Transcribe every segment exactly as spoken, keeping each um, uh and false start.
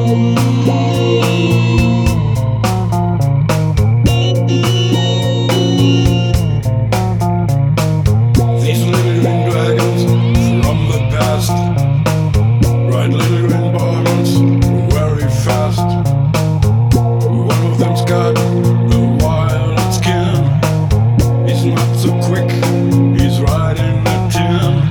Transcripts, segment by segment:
These little green dragons from the past ride little green bottoms very fast. One of them's got a wild skin. He's not so quick, he's riding a tin.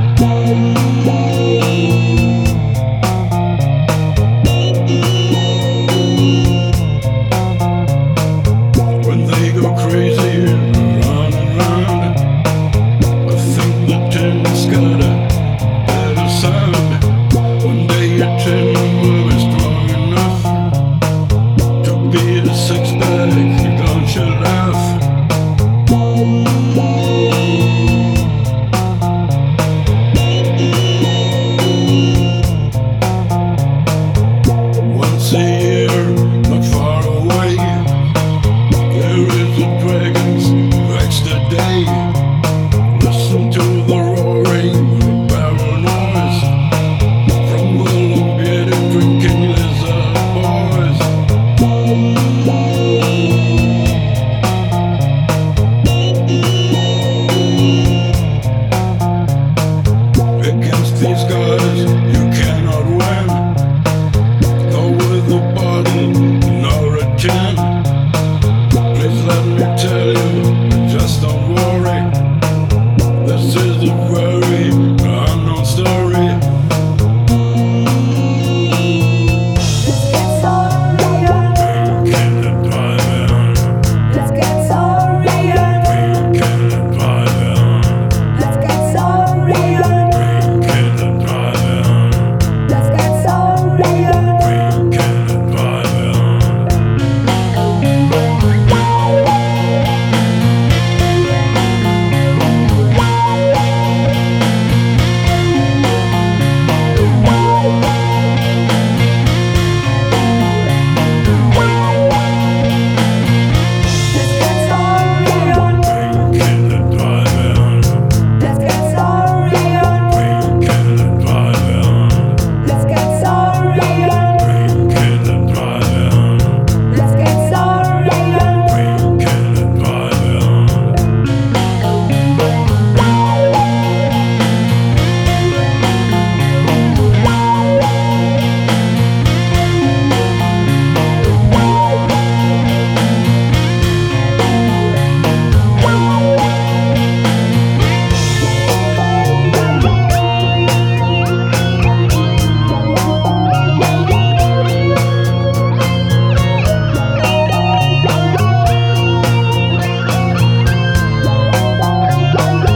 When they go crazy, run and run, I think the tin's got a better sound. One day a tin will be strong enough to beat a six-pack, don't you laugh? Once a year, not far away, there is a dragon's extra day. Listen to the roaring barrel noise from the long-bearded drinking lizard boys. Against these guys you cannot win, though with a bottle nor a tin. Please let me tell you, just don't worry, this is a very unknown story.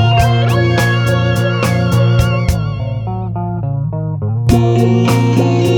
Thank you.